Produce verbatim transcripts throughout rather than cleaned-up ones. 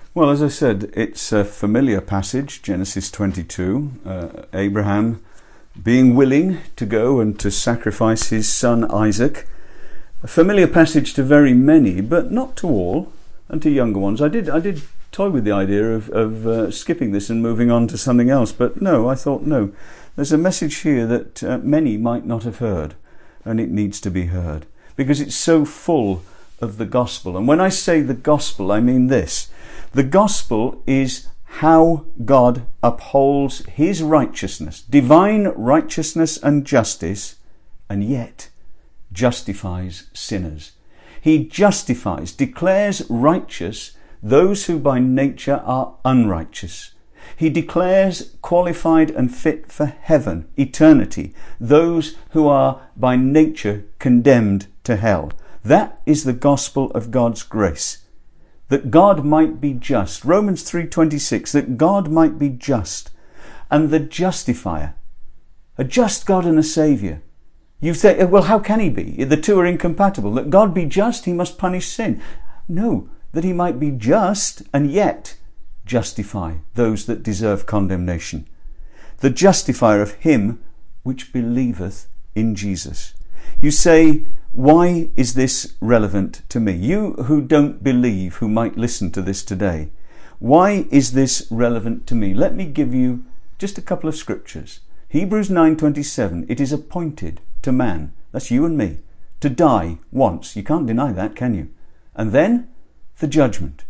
Well, as I said, it's a familiar passage, Genesis twenty-two. Uh, Abraham being willing to go and to sacrifice his son Isaac. A familiar passage to very many, but not to all, and to younger ones. I did I did toy with the idea of, of uh, skipping this and moving on to something else, but no, I thought no. There's a message here that uh, many might not have heard, and it needs to be heard, because it's so full of the gospel. And when I say the gospel, I mean this. The gospel is how God upholds his righteousness, divine righteousness and justice, and yet justifies sinners. He justifies, declares righteous those who by nature are unrighteous. He declares qualified and fit for heaven, eternity, those who are by nature condemned to hell. That is the gospel of God's grace. That God might be just. Romans three twenty-six, that God might be just. And the justifier, a just God and a saviour. You say, well, how can he be? The two are incompatible. That God be just, he must punish sin. No, that he might be just and yet justify those that deserve condemnation. The justifier of him which believeth in Jesus. You say, why is this relevant to me? You who don't believe, who might listen to this today, why is this relevant to me? Let me give you just a couple of scriptures. Hebrews nine twenty-seven, it is appointed to man, that's you and me, to die once. You can't deny that, can you? And then the judgment.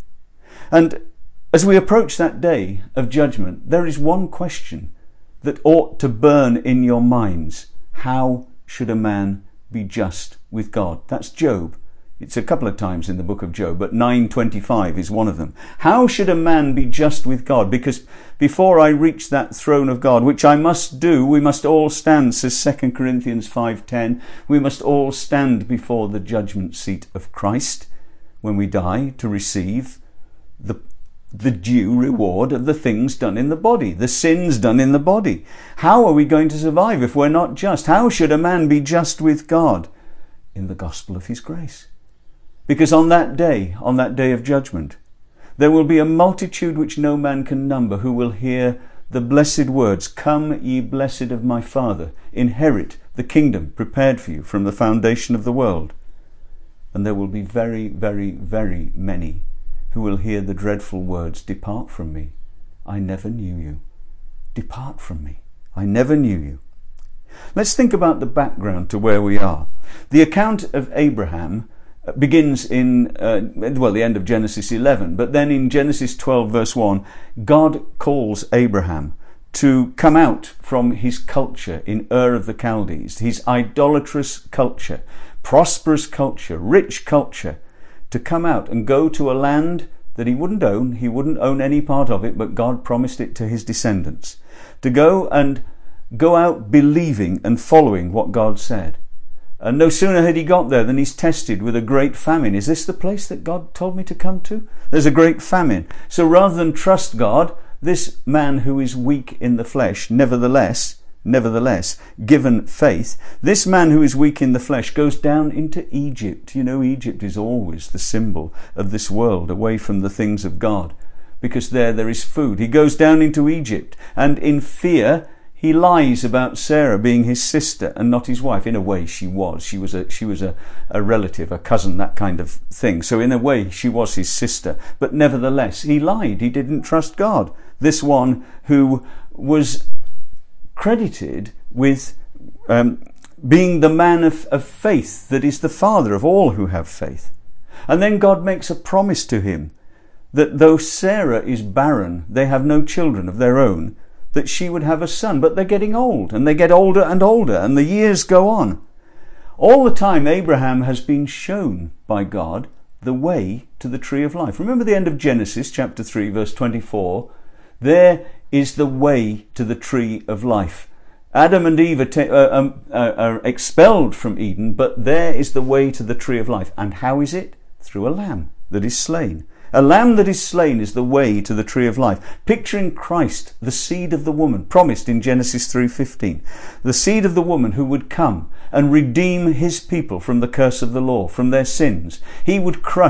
And as we approach that day of judgment, there is one question that ought to burn in your minds. How should a man be just with God? That's Job. It's a couple of times in the book of Job, but nine twenty-five is one of them. How should a man be just with God? Because before I reach that throne of God, which I must do, we must all stand, says Second Corinthians five ten. We must all stand before the judgment seat of Christ when we die to receive the the due reward of the things done in the body, the sins done in the body. How are we going to survive if we're not just? How should a man be just with God? In the gospel of his grace. Because on that day, on that day of judgment, there will be a multitude which no man can number who will hear the blessed words, "Come, ye blessed of my Father, inherit the kingdom prepared for you from the foundation of the world." And there will be very, very, very many who will hear the dreadful words, "Depart from me, I never knew you. Depart from me, I never knew you." Let's think about the background to where we are. The account of Abraham begins in, uh, well, the end of Genesis eleven, but then in Genesis twelve verse one, God calls Abraham to come out from his culture in Ur of the Chaldees, his idolatrous culture, prosperous culture, rich culture, to come out and go to a land that he wouldn't own. He wouldn't own any part of it, but God promised it to his descendants. To go and go out believing and following what God said. And no sooner had he got there than he's tested with a great famine. Is this the place that God told me to come to? There's a great famine. So rather than trust God, this man who is weak in the flesh, nevertheless, Nevertheless, given faith, this man who is weak in the flesh goes down into Egypt. You know, Egypt is always the symbol of this world, away from the things of God, because there there is food. He goes down into Egypt, and in fear he lies about Sarah being his sister and not his wife. In a way she was. She was a she was a, a relative, a cousin, that kind of thing. So in a way she was his sister. But nevertheless, he lied. He didn't trust God. This one who was credited with um, being the man of, of faith, that is the father of all who have faith. And then God makes a promise to him that though Sarah is barren, they have no children of their own, that she would have a son. But they're getting old, and they get older and older, and the years go on. All the time Abraham has been shown by God the way to the tree of life. Remember the end of Genesis chapter three verse twenty-four? There is the way to the tree of life. Adam and Eve are, ta- uh, um, uh, are expelled from Eden, but there is the way to the tree of life. And how is it? Through a lamb that is slain. A lamb that is slain is the way to the tree of life. Picturing Christ, the seed of the woman, promised in Genesis three fifteen. The seed of the woman who would come and redeem his people from the curse of the law, from their sins. He would crush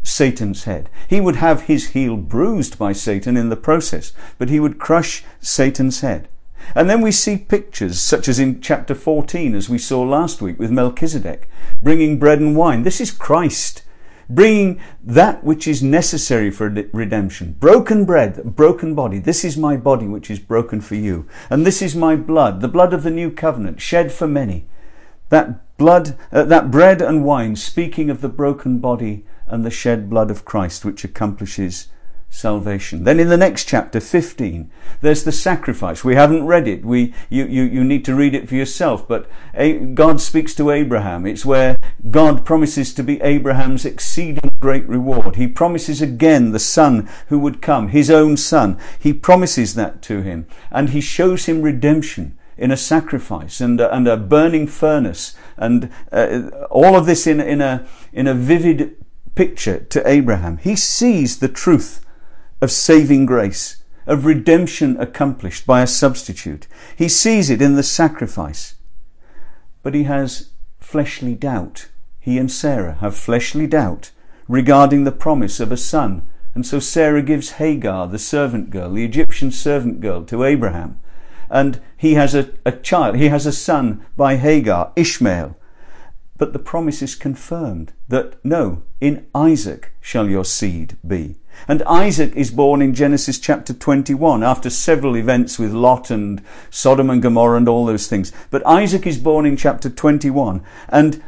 Satan's head. He would have his heel bruised by Satan in the process, but he would crush Satan's head. And then we see pictures such as in chapter fourteen, as we saw last week with Melchizedek, bringing bread and wine. This is Christ, bringing that which is necessary for redemption. Broken bread, broken body. This is my body which is broken for you. And this is my blood, the blood of the new covenant, shed for many. That blood, uh, that bread and wine, speaking of the broken body and the shed blood of Christ, which accomplishes salvation. Then in the next chapter, fifteen, there's the sacrifice. We haven't read it. We, you, you, you need to read it for yourself. But God speaks to Abraham. It's where God promises to be Abraham's exceeding great reward. He promises again the son who would come, his own son. He promises that to him. And he shows him redemption in a sacrifice and a, and a burning furnace. And uh, all of this in, in, a, in a vivid picture to Abraham. He sees the truth of saving grace, of redemption accomplished by a substitute. He sees it in the sacrifice. But he has fleshly doubt. He and Sarah have fleshly doubt regarding the promise of a son. And so Sarah gives Hagar, the servant girl, the Egyptian servant girl, to Abraham. And he has a, a child, he has a son by Hagar, Ishmael. But the promise is confirmed that no, in Isaac shall your seed be. And Isaac is born in Genesis chapter twenty-one after several events with Lot and Sodom and Gomorrah and all those things. But Isaac is born in chapter twenty-one, and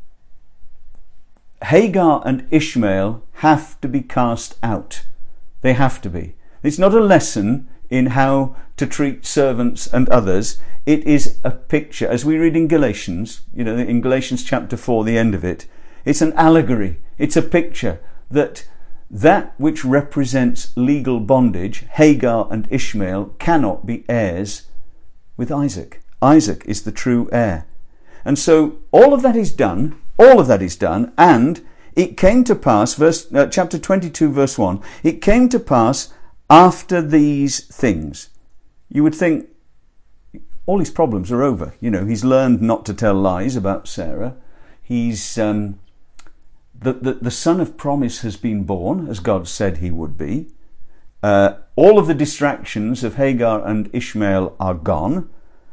Hagar and Ishmael have to be cast out. They have to be. It's not a lesson in how to treat servants and others. It is a picture, as we read in Galatians, you know, in Galatians chapter four, the end of it, it's an allegory. It's a picture that that which represents legal bondage, Hagar and Ishmael, cannot be heirs with Isaac. Isaac is the true heir. And so all of that is done, all of that is done, and it came to pass, verse uh, chapter twenty-two, verse one, it came to pass after these things. You would think all his problems are over. You know, he's learned not to tell lies about Sarah. He's um, the, the the son of promise has been born, as God said he would be. Uh, all of the distractions of Hagar and Ishmael are gone.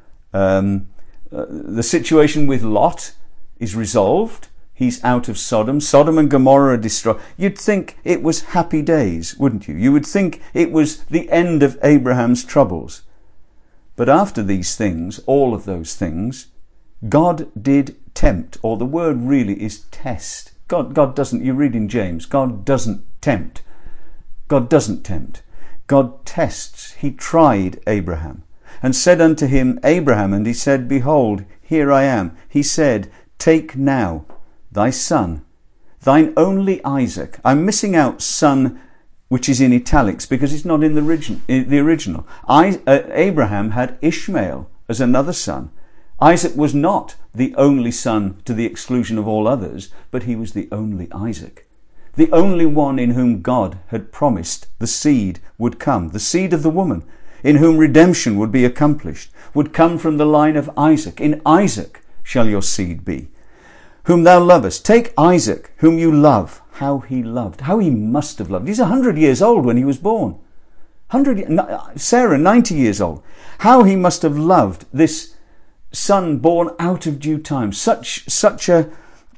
Um, uh, the situation with Lot is resolved. He's out of Sodom. Sodom and Gomorrah are destroyed. You'd think it was happy days, wouldn't you? You would think it was the end of Abraham's troubles. But after these things, all of those things, God did tempt, or the word really is test. God, God doesn't, you read in James, God doesn't tempt. God doesn't tempt. God tests. He tried Abraham and said unto him, Abraham, and he said, Behold, here I am. He said, Take now thy son, thine only Isaac. I'm missing out son, which is in italics, because it's not in the original. The original. I, uh, Abraham had Ishmael as another son. Isaac was not the only son to the exclusion of all others, but he was the only Isaac. The only one in whom God had promised the seed would come, the seed of the woman, in whom redemption would be accomplished, would come from the line of Isaac. In Isaac shall your seed be, whom thou lovest. Take Isaac, whom you love. How he loved, how he must have loved. He's a hundred years old when he was born. Hundred, Sarah, ninety years old. How he must have loved this son born out of due time. Such, such a,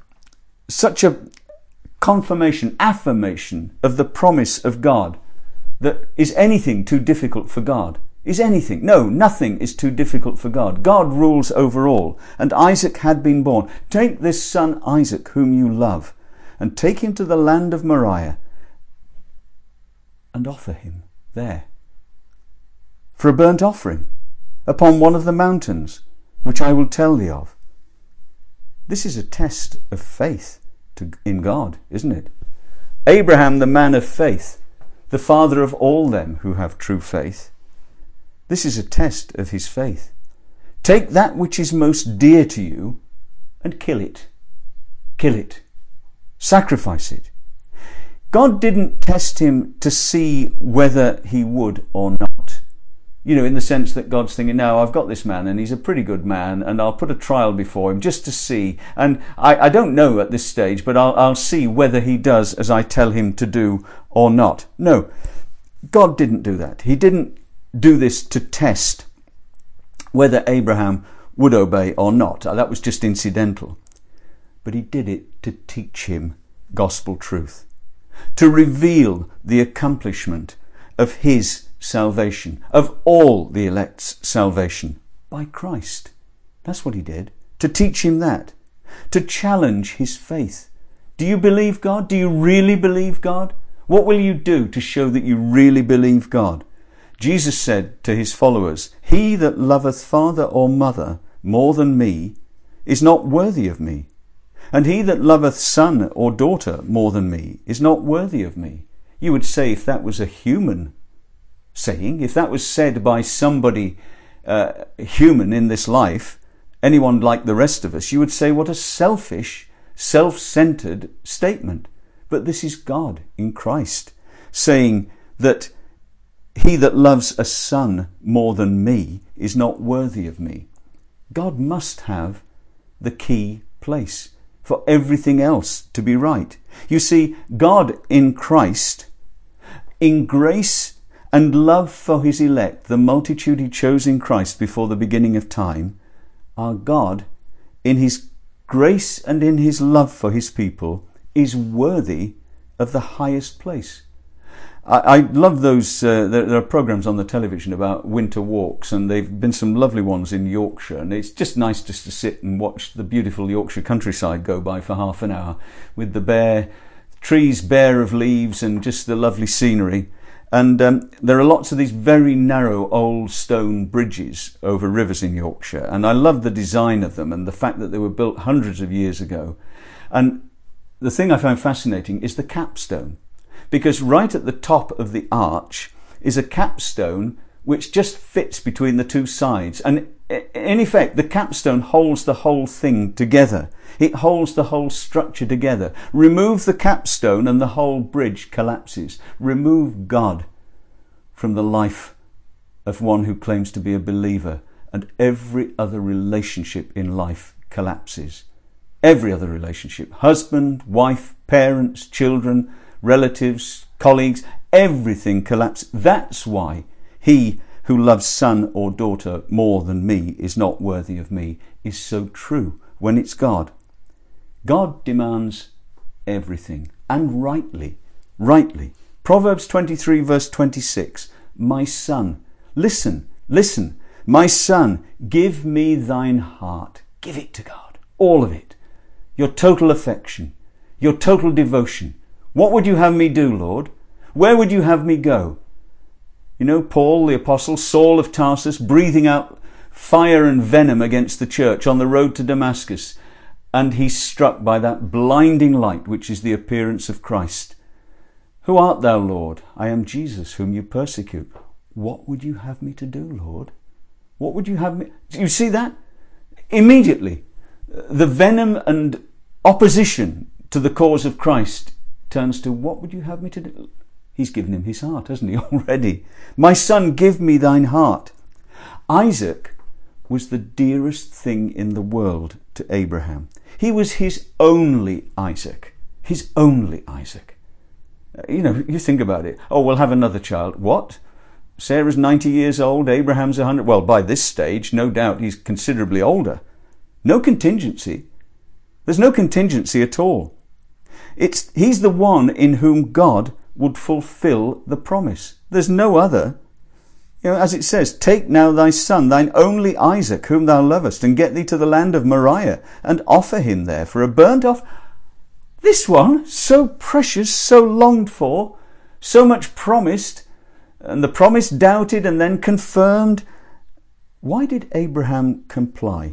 such a confirmation, affirmation of the promise of God. That is anything too difficult for God? Is anything? No, nothing is too difficult for God. God rules over all. And Isaac had been born. Take this son Isaac, whom you love, and take him to the land of Moriah, and offer him there for a burnt offering upon one of the mountains, which I will tell thee of. This is a test of faith to, in God, isn't it? Abraham, the man of faith, the father of all them who have true faith. This is a test of his faith. Take that which is most dear to you and kill it. Kill it. Sacrifice it. God didn't test him to see whether he would or not. You know, in the sense that God's thinking, no, I've got this man and he's a pretty good man and I'll put a trial before him just to see. And I, I don't know at this stage, but I'll, I'll see whether he does as I tell him to do or not. No, God didn't do that. He didn't do this to test whether Abraham would obey or not. That was just incidental. But he did it to teach him gospel truth, to reveal the accomplishment of his salvation, of all the elect's salvation, by Christ. That's what he did, to teach him that, to challenge his faith. Do you believe God? Do you really believe God? What will you do to show that you really believe God? Jesus said to his followers, "He that loveth father or mother more than me is not worthy of me, and he that loveth son or daughter more than me is not worthy of me." You would say, if that was a human saying, if that was said by somebody uh, human in this life, anyone like the rest of us, you would say, what a selfish, self-centered statement. But this is God in Christ saying that he that loves a son more than me is not worthy of me. God must have the key place for everything else to be right. You see, God in Christ, in grace and love for his elect, the multitude he chose in Christ before the beginning of time, our God, in his grace and in his love for his people, is worthy of the highest place. I, I love those, uh, there, there are programs on the television about winter walks, and they've been some lovely ones in Yorkshire, and it's just nice just to sit and watch the beautiful Yorkshire countryside go by for half an hour with the bare trees bare of leaves and just the lovely scenery. And um, there are lots of these very narrow old stone bridges over rivers in Yorkshire, and I love the design of them and the fact that they were built hundreds of years ago. And the thing I found fascinating is the capstone, because right at the top of the arch is a capstone which just fits between the two sides, and in effect the capstone holds the whole thing together. It holds the whole structure together. Remove the capstone and the whole bridge collapses. Remove God from the life of one who claims to be a believer, and every other relationship in life collapses. Every other relationship, husband, wife, parents, children, relatives, colleagues, everything collapses. That's why he who loves son or daughter more than me is not worthy of me is so true when it's God. God demands everything, and rightly, rightly. Proverbs twenty-three verse twenty-six, my son, listen, listen, my son, give me thine heart. Give it to God, all of it. Your total affection, your total devotion. What would you have me do, Lord? Where would you have me go? You know, Paul the apostle, Saul of Tarsus, breathing out fire and venom against the church on the road to Damascus, and he's struck by that blinding light which is the appearance of Christ. Who art thou, Lord? I am Jesus, whom you persecute. What would you have me to do, Lord? What would you have me... You see that? Immediately, the venom and opposition to the cause of Christ turns to, what would you have me to do? He's given him his heart, hasn't he, already? My son, give me thine heart. Isaac was the dearest thing in the world to Abraham. He was his only Isaac. His only Isaac. You know, you think about it. Oh, we'll have another child. What? Sarah's ninety years old, Abraham's one hundred. Well, by this stage, no doubt he's considerably older. No contingency. There's no contingency at all. It's he's the one in whom God would fulfill the promise. There's no other. You know, as it says, take now thy son, thine only Isaac, whom thou lovest, and get thee to the land of Moriah, and offer him there for a burnt off. This one, so precious, so longed for, so much promised, and the promise doubted and then confirmed. Why did Abraham comply?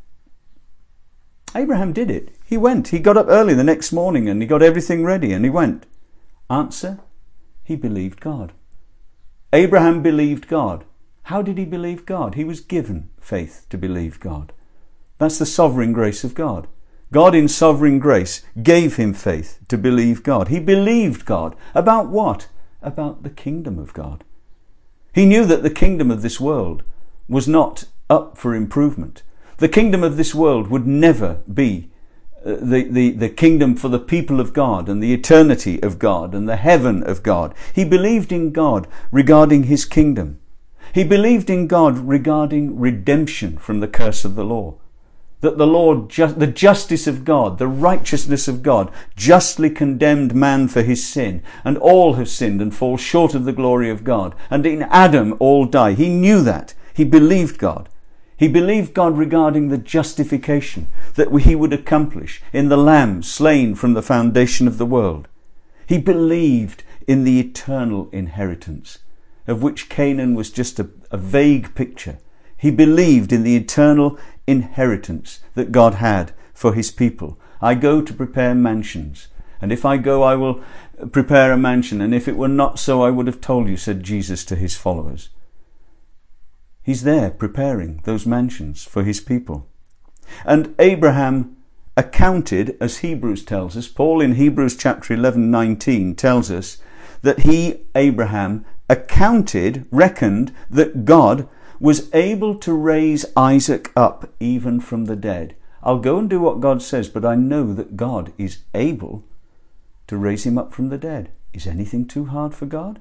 Abraham did it. He went. He got up early the next morning and he got everything ready and he went. Answer, he believed God. Abraham believed God. How did he believe God? He was given faith to believe God. That's the sovereign grace of God. God in sovereign grace gave him faith to believe God. He believed God. About what? About the kingdom of God. He knew that the kingdom of this world was not up for improvement. The kingdom of this world would never be uh, the, the, the kingdom for the people of God and the eternity of God and the heaven of God. He believed in God regarding his kingdom. He believed in God regarding redemption from the curse of the law. That the Lord, ju- the justice of God, the righteousness of God, justly condemned man for his sin, and all have sinned and fall short of the glory of God. And in Adam all die. He knew that. He believed God. He believed God regarding the justification that he would accomplish in the Lamb slain from the foundation of the world. He believed in the eternal inheritance, of which Canaan was just a, a vague picture. He believed in the eternal inheritance that God had for his people. I go to prepare mansions, and if I go, I will prepare a mansion, and if it were not so, I would have told you, said Jesus to his followers. He's there preparing those mansions for his people. And Abraham accounted, as Hebrews tells us, Paul in Hebrews chapter eleven, nineteen tells us that he, Abraham, accounted, reckoned that God was able to raise Isaac up even from the dead. I'll go and do what God says, but I know that God is able to raise him up from the dead. Is anything too hard for God?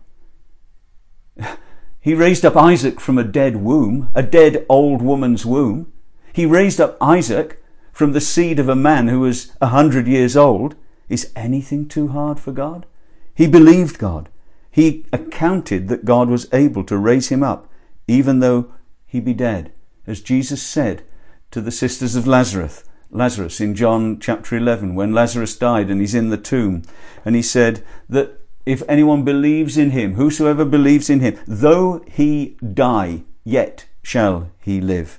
He raised up Isaac from a dead womb, a dead old woman's womb. He raised up Isaac from the seed of a man who was a hundred years old. Is anything too hard for God? He believed God. He accounted that God was able to raise him up, even though he be dead. As Jesus said to the sisters of Lazarus, Lazarus in John chapter eleven, when Lazarus died and he's in the tomb, and he said that if anyone believes in him, whosoever believes in him, though he die, yet shall he live.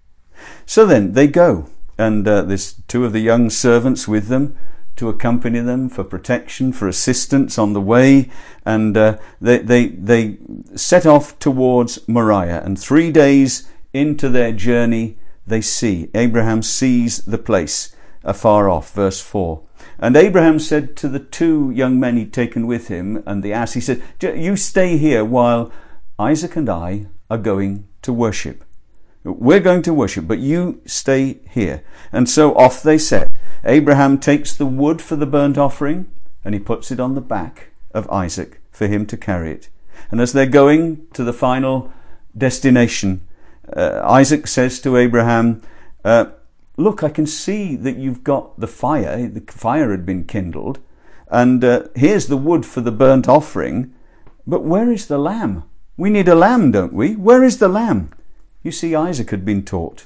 So then they go, and uh, there's two of the young servants with them to accompany them for protection, for assistance on the way, and uh, they, they, they set off towards Moriah, and three days into their journey they see, Abraham sees the place afar off, verse four. And Abraham said to the two young men he'd taken with him and the ass, he said, you stay here while Isaac and I are going to worship. We're going to worship, but you stay here. And so off they set. Abraham takes the wood for the burnt offering and he puts it on the back of Isaac for him to carry it. And as they're going to the final destination, uh, Isaac says to Abraham, uh, look, I can see that you've got the fire. The fire had been kindled. And uh, here's the wood for the burnt offering. But where is the lamb? We need a lamb, don't we? Where is the lamb? You see, Isaac had been taught.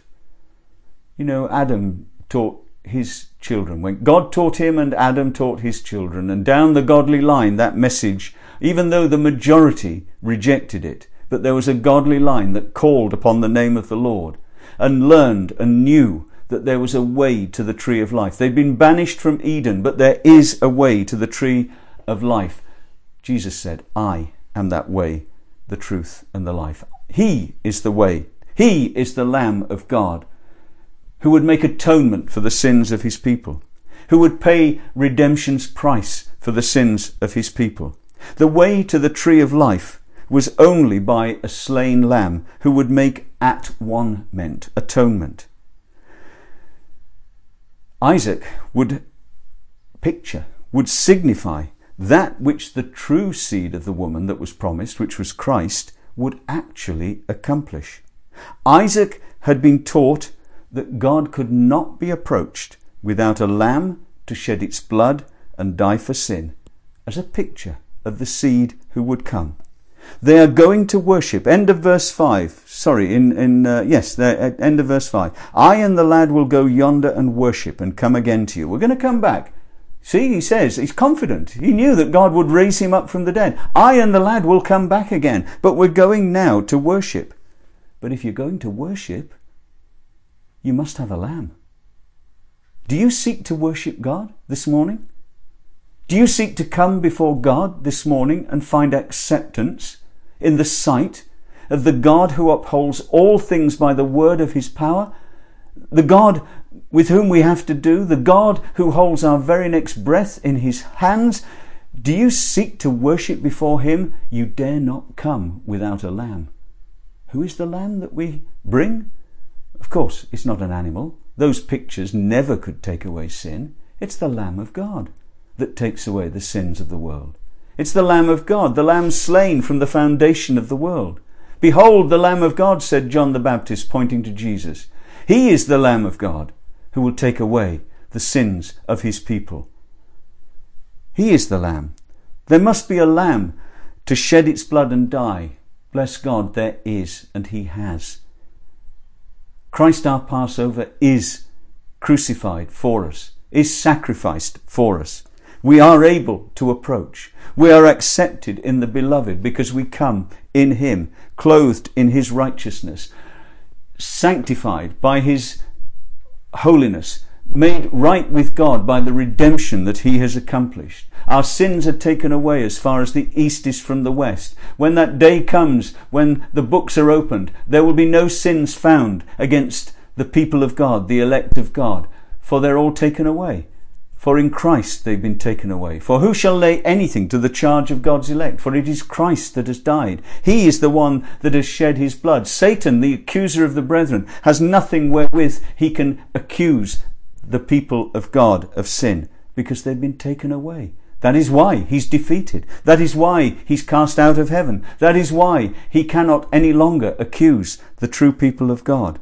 You know, Adam taught his children. When God taught him and Adam taught his children. And down the godly line, that message, even though the majority rejected it, but there was a godly line that called upon the name of the Lord and learned and knew that there was a way to the tree of life. They'd been banished from Eden, but there is a way to the tree of life. Jesus said, I am that way, the truth and the life. He is the way. He is the Lamb of God who would make atonement for the sins of his people, who would pay redemption's price for the sins of his people. The way to the tree of life was only by a slain lamb who would make at one meant atonement. Isaac would picture, would signify that which the true seed of the woman that was promised, which was Christ, would actually accomplish. Isaac had been taught that God could not be approached without a lamb to shed its blood and die for sin, as a picture of the seed who would come. They are going to worship. End of verse five. Sorry, in, in uh, yes, the, end of verse five. I and the lad will go yonder and worship and come again to you. We're going to come back. See, he says, he's confident. He knew that God would raise him up from the dead. I and the lad will come back again, but we're going now to worship. But if you're going to worship, you must have a lamb. Do you seek to worship God this morning? Do you seek to come before God this morning and find acceptance in the sight of the God who upholds all things by the word of his power? The God with whom we have to do, the God who holds our very next breath in his hands, Do you seek to worship before him? You dare not come without a lamb. Who is the lamb that we bring? Of course, it's not an animal. Those pictures never could take away sin. It's the Lamb of God that takes away the sins of the world. It's the Lamb of God, the Lamb slain from the foundation of the world. Behold the Lamb of God, said John the Baptist, pointing to Jesus. He is the Lamb of God who will take away the sins of his people. He is the Lamb. There must be a lamb to shed its blood and die. Bless God, there is, and he has. Christ our Passover is crucified for us, is sacrificed for us. We are able to approach. We are accepted in the Beloved because we come in him, clothed in his righteousness, sanctified by his holiness, made right with God by the redemption that he has accomplished. Our sins are taken away as far as the east is from the west. When that day comes, when the books are opened, there will be no sins found against the people of God, the elect of God, for they're all taken away. For in Christ they've been taken away. For who shall lay anything to the charge of God's elect? For it is Christ that has died. He is the one that has shed his blood. Satan, the accuser of the brethren, has nothing wherewith he can accuse the people of God of sin, because they've been taken away. That is why he's defeated. That is why he's cast out of heaven. That is why he cannot any longer accuse the true people of God.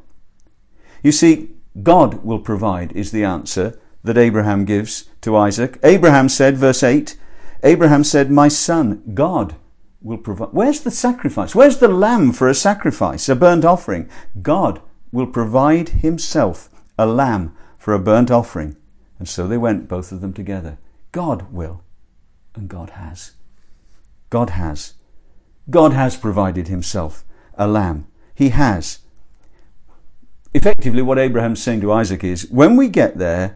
You see, God will provide is the answer that Abraham gives to Isaac. Abraham said, verse eight, Abraham said, my son, God will provide. Where's the sacrifice? Where's the lamb for a sacrifice, a burnt offering? God will provide himself a lamb for a burnt offering. And so they went, both of them together. God will. And God has. God has. God has provided himself a lamb. He has. Effectively, what Abraham's saying to Isaac is, when we get there,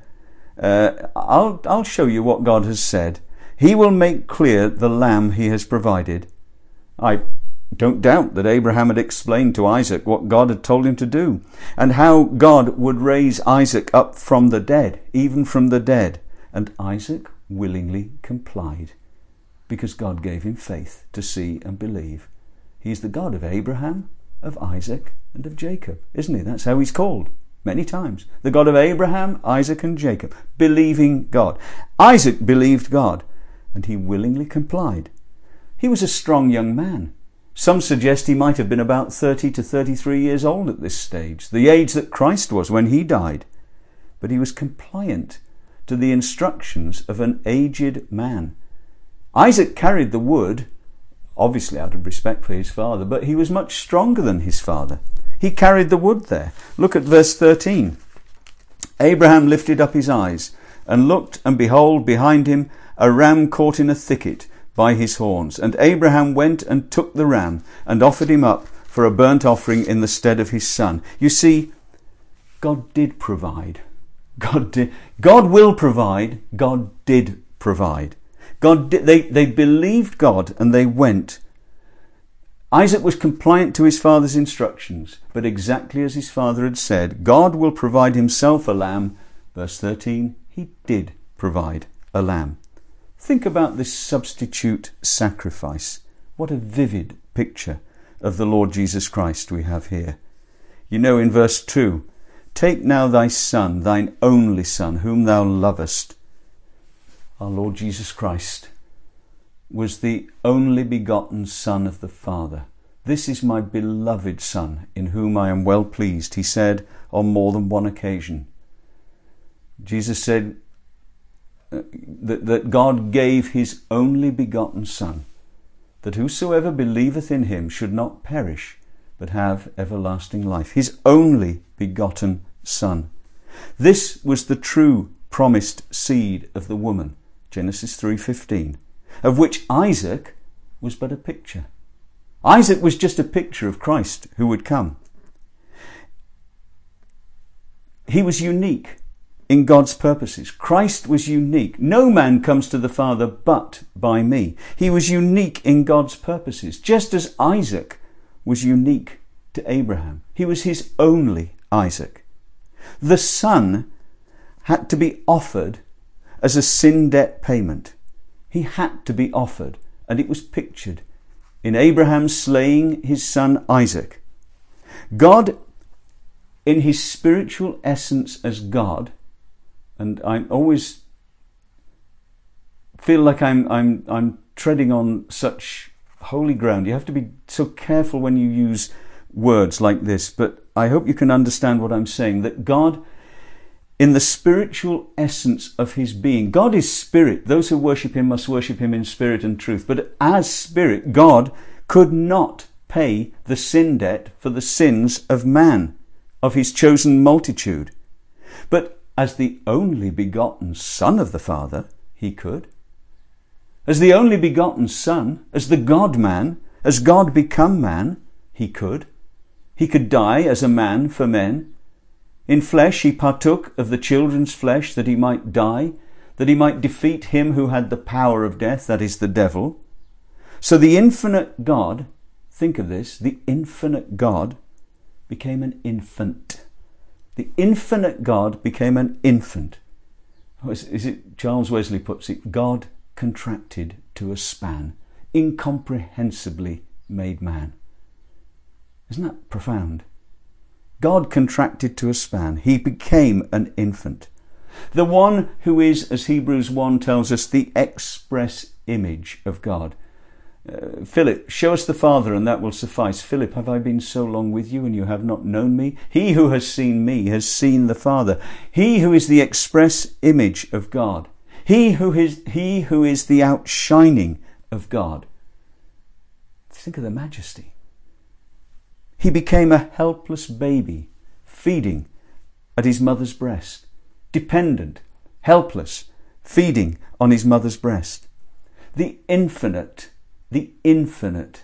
uh, I'll, I'll show you what God has said. He will make clear the lamb he has provided. I don't doubt that Abraham had explained to Isaac what God had told him to do, and how God would raise Isaac up from the dead, even from the dead. And Isaac willingly complied, because God gave him faith to see and believe. He's the God of Abraham, of Isaac, and of Jacob, isn't he? That's how he's called many times. The God of Abraham, Isaac, and Jacob, believing God. Isaac believed God, and he willingly complied. He was a strong young man. Some suggest he might have been about thirty to thirty-three years old at this stage, the age that Christ was when he died. But he was compliant to the instructions of an aged man. Isaac carried the wood, obviously out of respect for his father, but he was much stronger than his father. He carried the wood there. Look at verse thirteen. Abraham lifted up his eyes and looked, and behold, behind him a ram caught in a thicket by his horns. And Abraham went and took the ram and offered him up for a burnt offering in the stead of his son. You see, God did provide. God did. God will provide. God did provide. God did, they, they believed God and they went. Isaac was compliant to his father's instructions, but exactly as his father had said, God will provide himself a lamb. Verse thirteen, he did provide a lamb. Think about this substitute sacrifice. What a vivid picture of the Lord Jesus Christ we have here. You know, in verse two, take now thy son, thine only son, whom thou lovest. Our Lord Jesus Christ was the only begotten Son of the Father. This is my beloved Son, in whom I am well pleased, he said on more than one occasion. Jesus said that, that God gave his only begotten Son, that whosoever believeth in him should not perish, but have everlasting life. His only begotten Son. This was the true promised seed of the woman, Genesis three fifteen, of which Isaac was but a picture. Isaac was just a picture of Christ who would come. He was unique in God's purposes. Christ was unique. No man comes to the Father but by me. He was unique in God's purposes, just as Isaac was unique to Abraham. He was his only Isaac. The Son had to be offered as a sin debt payment. He had to be offered, and it was pictured in Abraham slaying his son Isaac. God, in his spiritual essence as God, and I always feel like I'm I'm I'm treading on such holy ground. You have to be so careful when you use words like this, but I hope you can understand what I'm saying, that God, in the spiritual essence of his being, God is spirit. Those who worship him must worship him in spirit and truth. But as spirit, God could not pay the sin debt for the sins of man, of his chosen multitude. But as the only begotten Son of the Father, he could. As the only begotten Son, as the God-man, as God become man, he could. He could die as a man for men. In flesh he partook of the children's flesh, that he might die, that he might defeat him who had the power of death, that is the devil. So the infinite God, think of this, the infinite God became an infant. The infinite God became an infant. Is it Charles Wesley puts it, God contracted to a span, incomprehensibly made man. Isn't that profound? God contracted to a span. He became an infant. The one who is, as Hebrews one tells us, the express image of God. Uh, Philip, show us the Father and that will suffice. Philip, have I been so long with you and you have not known me? He who has seen me has seen the Father. He who is the express image of God. He who is, he who is the outshining of God. Think of the majesty. He became a helpless baby, feeding at his mother's breast. Dependent, helpless, feeding on his mother's breast. The infinite, the infinite,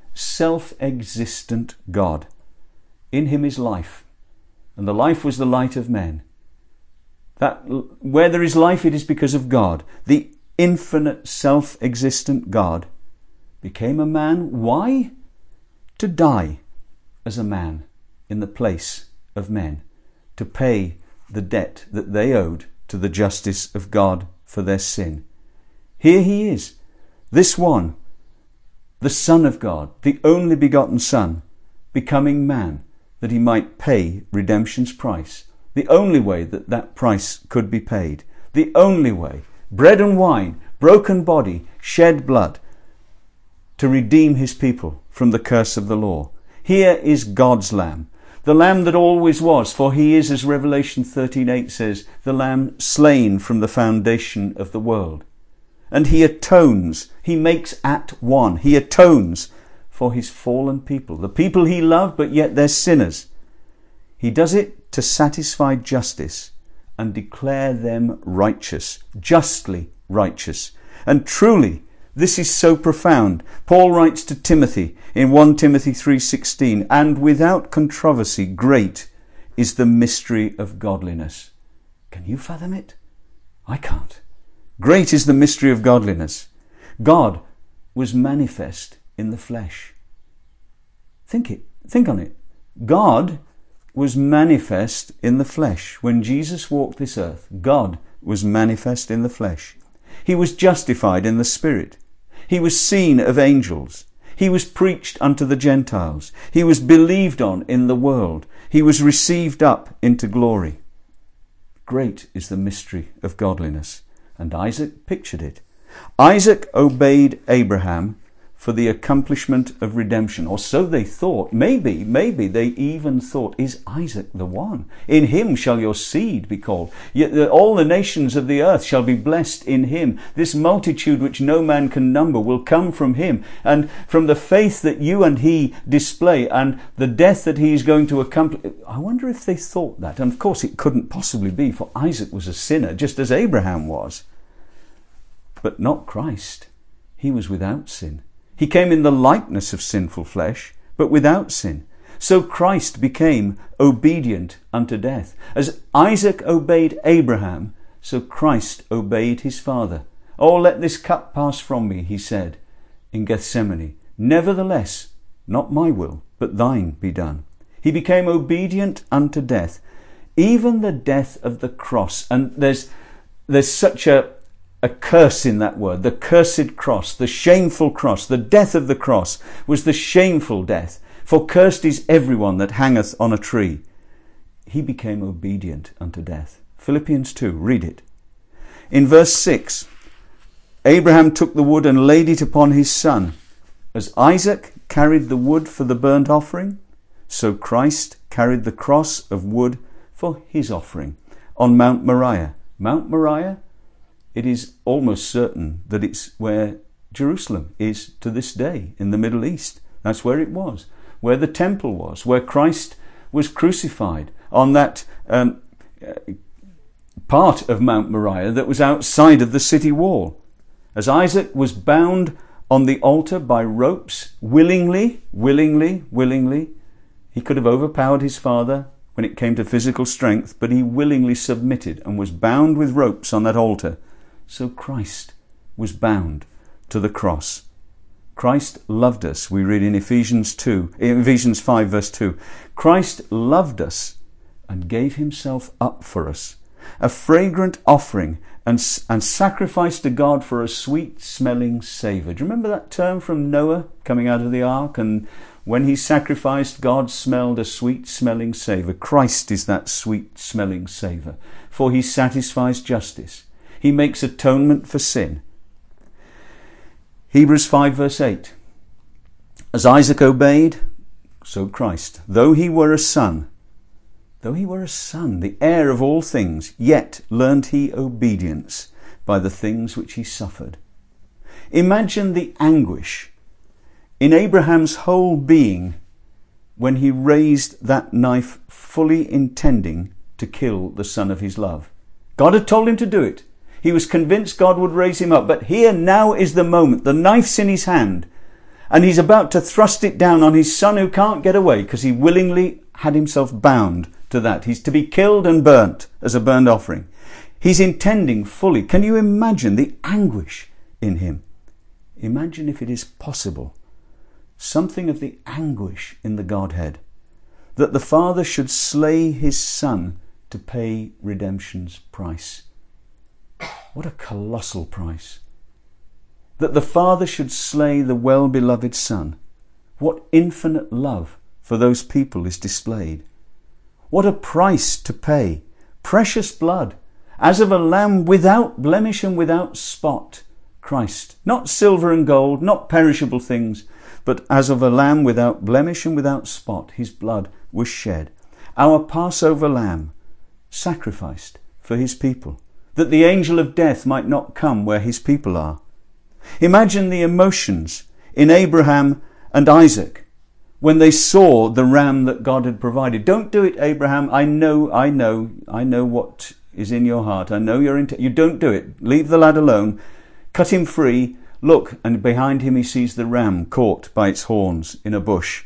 self-existent God. In him is life, and the life was the light of men. That where there is life, it is because of God. The infinite, self-existent God became a man. Why? To die as a man in the place of men, to pay the debt that they owed to the justice of God for their sin. Here he is, this one, the Son of God, the only begotten Son, becoming man, that he might pay redemption's price. The only way that that price could be paid. The only way, bread and wine, broken body, shed blood, to redeem his people from the curse of the law. Here is God's Lamb, the Lamb that always was, for he is, as Revelation thirteen eight says, the Lamb slain from the foundation of the world. And he atones, he makes at one, he atones for his fallen people, the people he loved, but yet they're sinners. He does it to satisfy justice and declare them righteous, justly righteous. And truly, this is so profound. Paul writes to Timothy in First Timothy three sixteen, and without controversy, great is the mystery of godliness. Can you fathom it? I can't. Great is the mystery of godliness. God was manifest in the flesh. Think it. Think on it. God was manifest in the flesh. When Jesus walked this earth, God was manifest in the flesh. He was justified in the Spirit. He was seen of angels. He was preached unto the Gentiles. He was believed on in the world. He was received up into glory. Great is the mystery of godliness. And Isaac pictured it. Isaac obeyed Abraham for the accomplishment of redemption, or so they thought. Maybe, maybe they even thought, is Isaac the one? In him shall your seed be called. Yet all the nations of the earth shall be blessed in him. This multitude which no man can number will come from him. And from the faith that you and he display and the death that he is going to accomplish. I wonder if they thought that. And of course it couldn't possibly be, for Isaac was a sinner, just as Abraham was. But not Christ. He was without sin. He came in the likeness of sinful flesh, but without sin. So Christ became obedient unto death. As Isaac obeyed Abraham, so Christ obeyed his father. Oh, let this cup pass from me, he said in Gethsemane. Nevertheless, not my will, but thine be done. He became obedient unto death, even the death of the cross. And there's there's such a a curse in that word. The cursed cross, the shameful cross, the death of the cross was the shameful death. For cursed is everyone that hangeth on a tree. He became obedient unto death. Philippians two, read it. In verse six, Abraham took the wood and laid it upon his son. As Isaac carried the wood for the burnt offering, so Christ carried the cross of wood for his offering on Mount Moriah. Mount Moriah, it is almost certain that it's where Jerusalem is to this day in the Middle East. That's where it was, where the temple was, where Christ was crucified, on that um, part of Mount Moriah that was outside of the city wall. As Isaac was bound on the altar by ropes, willingly, willingly, willingly, he could have overpowered his father when it came to physical strength, but he willingly submitted and was bound with ropes on that altar. So Christ was bound to the cross. Christ loved us, we read in Ephesians two, Ephesians five verse two. Christ loved us and gave himself up for us, a fragrant offering and, and sacrifice to God for a sweet-smelling savour. Do you remember that term from Noah coming out of the ark? And when he sacrificed, God smelled a sweet-smelling savour. Christ is that sweet-smelling savour, for he satisfies justice. He makes atonement for sin. Hebrews five verse eight. As Isaac obeyed, so Christ, though he were a son, though he were a son, the heir of all things, yet learned he obedience by the things which he suffered. Imagine the anguish in Abraham's whole being when he raised that knife, fully intending to kill the son of his love. God had told him to do it. He was convinced God would raise him up. But here now is the moment. The knife's in his hand, and he's about to thrust it down on his son who can't get away because he willingly had himself bound to that. He's to be killed and burnt as a burnt offering. He's intending fully. Can you imagine the anguish in him? Imagine, if it is possible, something of the anguish in the Godhead, that the Father should slay his Son to pay redemption's price. What a colossal price. That the Father should slay the well-beloved Son. What infinite love for those people is displayed. What a price to pay. Precious blood, as of a lamb without blemish and without spot. Christ, not silver and gold, not perishable things, but as of a lamb without blemish and without spot, his blood was shed. Our Passover lamb, sacrificed for his people, that the angel of death might not come where his people are. Imagine the emotions in Abraham and Isaac when they saw the ram that God had provided. Don't do it, Abraham. I know, I know, I know what is in your heart. I know you're into. You don't do it. Leave the lad alone. Cut him free. Look, and behind him he sees the ram caught by its horns in a bush.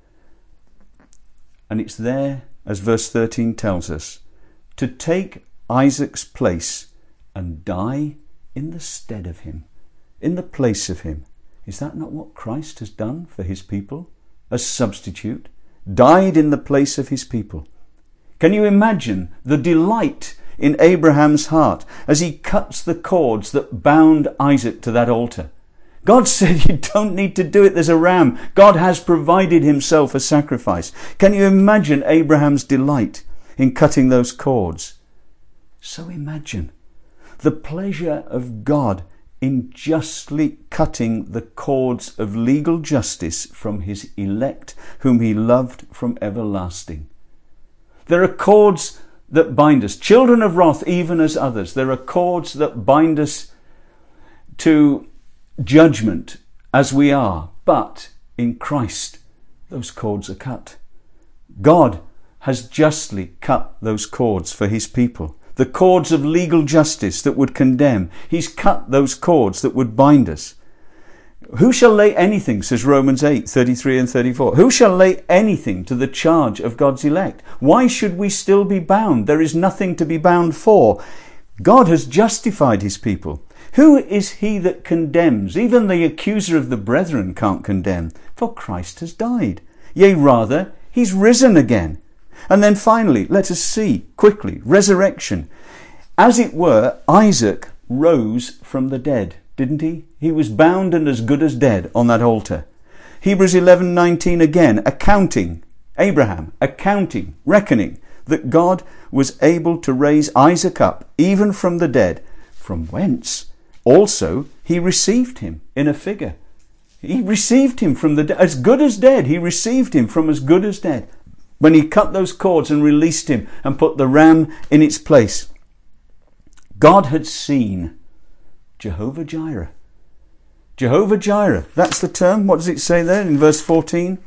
And it's there, as verse thirteen tells us, to take Isaac's place and die in the stead of him, in the place of him. Is that not what Christ has done for his people? A substitute, died in the place of his people. Can you imagine the delight in Abraham's heart as he cuts the cords that bound Isaac to that altar? God said, you don't need to do it. There's a ram. God has provided himself a sacrifice. Can you imagine Abraham's delight in cutting those cords? So imagine the pleasure of God in justly cutting the cords of legal justice from his elect, whom he loved from everlasting. There are cords that bind us, children of wrath even as others. There are cords that bind us to judgment as we are, but in Christ those cords are cut. God has justly cut those cords for his people. The cords of legal justice that would condemn. He's cut those cords that would bind us. Who shall lay anything, says Romans eight, thirty-three and thirty-four. Who shall lay anything to the charge of God's elect? Why should we still be bound? There is nothing to be bound for. God has justified his people. Who is he that condemns? Even the accuser of the brethren can't condemn, for Christ has died. Yea, rather, he's risen again. And then finally, let us see quickly, resurrection. As it were, Isaac rose from the dead, didn't he? He was bound and as good as dead on that altar. Hebrews eleven nineteen again, accounting, Abraham, accounting, reckoning, that God was able to raise Isaac up, even from the dead, from whence also he received him in a figure. He received him from the dead, as good as dead. He received him from as good as dead. When he cut those cords and released him and put the ram in its place. God had seen Jehovah Jireh. Jehovah Jireh, that's the term. What does it say there in verse fourteen?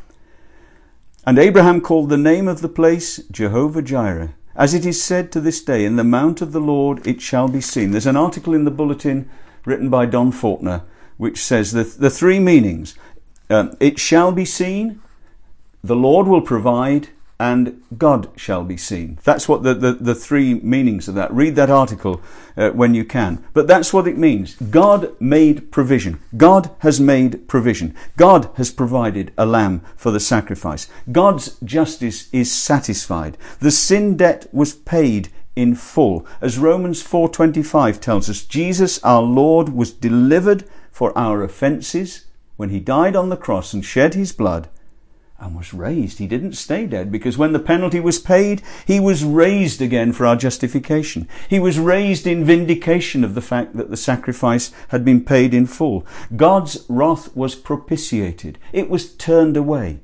And Abraham called the name of the place Jehovah Jireh. As it is said to this day, in the mount of the Lord it shall be seen. There's an article in the bulletin written by Don Faulkner which says the, the three meanings. Um, it shall be seen, the Lord will provide, and God shall be seen. That's what the, the, the three meanings of that. Read that article uh, when you can. But that's what it means. God made provision. God has made provision. God has provided a lamb for the sacrifice. God's justice is satisfied. The sin debt was paid in full. As Romans four twenty-five tells us, Jesus our Lord was delivered for our offences when he died on the cross and shed his blood, and was raised. He didn't stay dead, because when the penalty was paid, he was raised again for our justification. He was raised in vindication of the fact that the sacrifice had been paid in full. God's wrath was propitiated. It was turned away.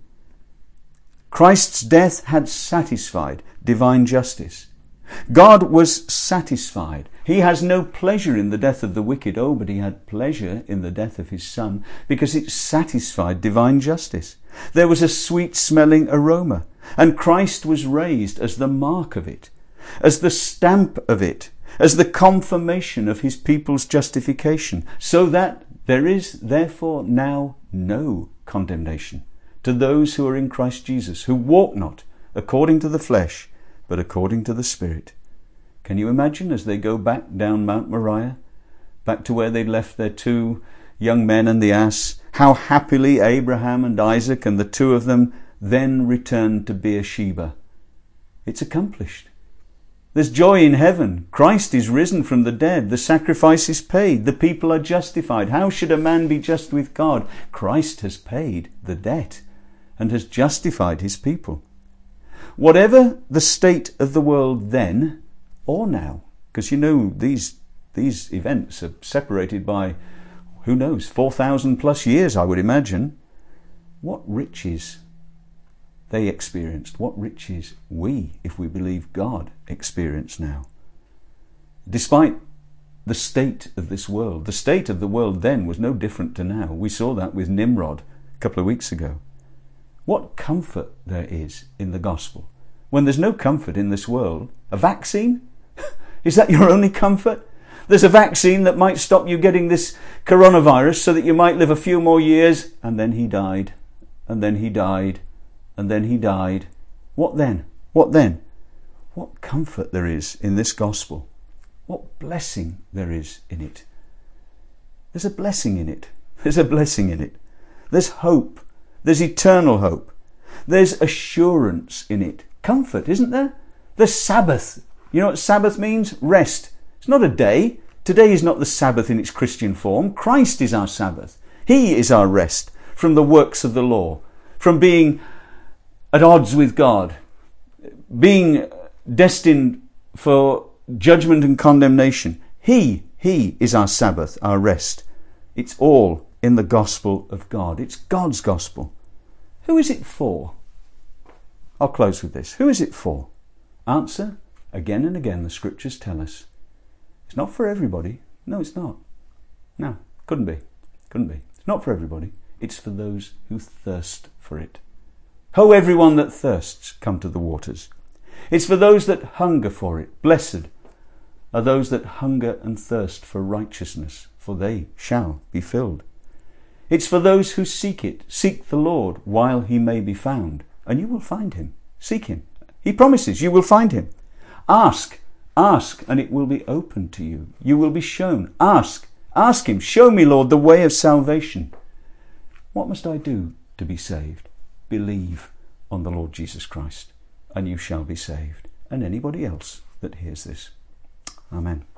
Christ's death had satisfied divine justice. God was satisfied. He has no pleasure in the death of the wicked. Oh, but he had pleasure in the death of his Son, because it satisfied divine justice. There was a sweet-smelling aroma, and Christ was raised as the mark of it, as the stamp of it, as the confirmation of his people's justification, so that there is therefore now no condemnation to those who are in Christ Jesus, who walk not according to the flesh, but according to the Spirit. Can you imagine as they go back down Mount Moriah, back to where they'd left their two young men and the ass, how happily Abraham and Isaac and the two of them then returned to Beersheba? It's accomplished. There's joy in heaven. Christ is risen from the dead. The sacrifice is paid. The people are justified. How should a man be just with God? Christ has paid the debt and has justified his people. Whatever the state of the world then or now, because you know these these events are separated by, who knows, four thousand plus years, I would imagine. What riches they experienced, what riches we, if we believe God, experience now. Despite the state of this world, the state of the world then was no different to now. We saw that with Nimrod a couple of weeks ago. What comfort there is in the gospel when there's no comfort in this world. A vaccine? Is that your only comfort? There's a vaccine that might stop you getting this coronavirus so that you might live a few more years, and then he died, and then he died, and then he died. What then? What then? What comfort there is in this gospel. What blessing there is in it. There's a blessing in it. There's a blessing in it. There's hope. There's eternal hope. There's assurance in it. Comfort, isn't there? There's Sabbath. You know what Sabbath means? Rest. It's not a day. Today is not the Sabbath in its Christian form. Christ is our Sabbath. He is our rest from the works of the law, from being at odds with God, being destined for judgment and condemnation. He, He is our Sabbath, our rest. It's all in the gospel of God. It's God's gospel. Who is it for? I'll close with this. Who is it for? Answer, again and again the scriptures tell us. It's not for everybody. No, it's not. No, couldn't be. Couldn't be. It's not for everybody. It's for those who thirst for it. Ho, everyone that thirsts, come to the waters. It's for those that hunger for it. Blessed are those that hunger and thirst for righteousness, for they shall be filled. It's for those who seek it. Seek the Lord while he may be found, and you will find him. Seek him. He promises you will find him. Ask, ask, and it will be opened to you. You will be shown. Ask, ask him. Show me, Lord, the way of salvation. What must I do to be saved? Believe on the Lord Jesus Christ, and you shall be saved. And anybody else that hears this. Amen.